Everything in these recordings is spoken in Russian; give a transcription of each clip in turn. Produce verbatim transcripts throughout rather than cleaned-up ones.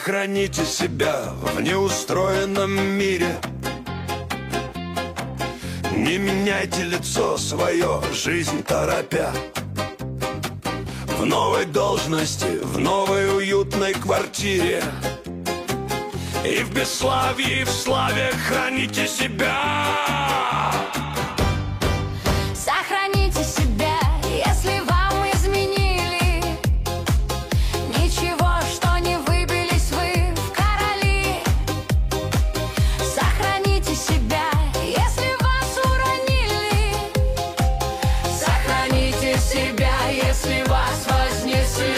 Сохраните себя в неустроенном мире. Не меняйте лицо свое, жизнь торопя. В новой должности, в новой уютной квартире. И в бесславии, и в славе храните себя. Сохраните себя, если вам изменили. Ничего, что не выбились вы в короли. Сохраните себя, если вас уронили. Сохраните себя, если вас вознесли.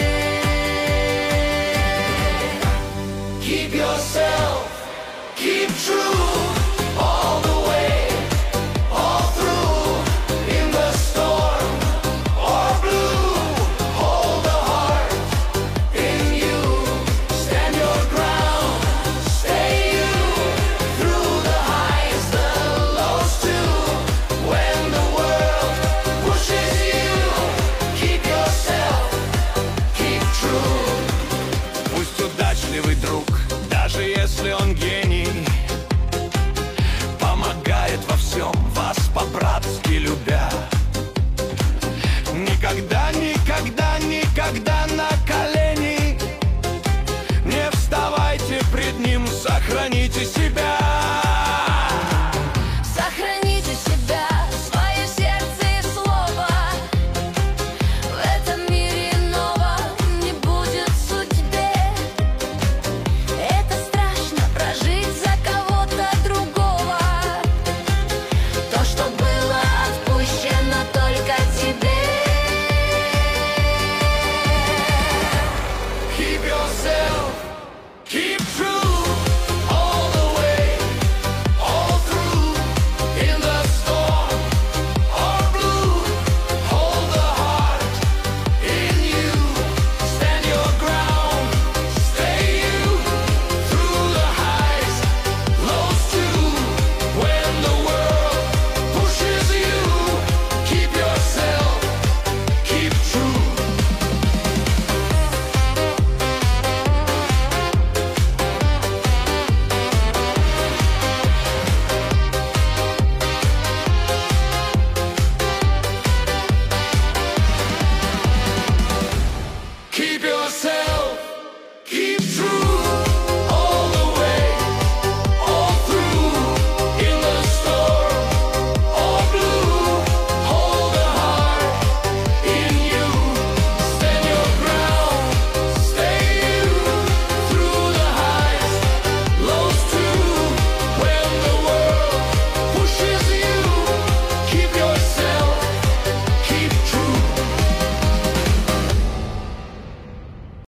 Keep yourself, keep true. All the way, all through. In the storm or blue. Hold the heart in you. Stand your ground, stay you. Through the highs, the lows too. When the world pushes you, keep yourself, keep true. Пусть удачливый друг, даже если он гений, помогает во всем, вас по-братски любя. Никогда, никогда, никогда на колени не вставайте пред ним, сохраните себя. Сохраните себя, свое сердце и слово. В этом мире иного не будет судьбе. Это страшно прожить за кого-то другого. То, что было отпущено только тебе. Keep yourself,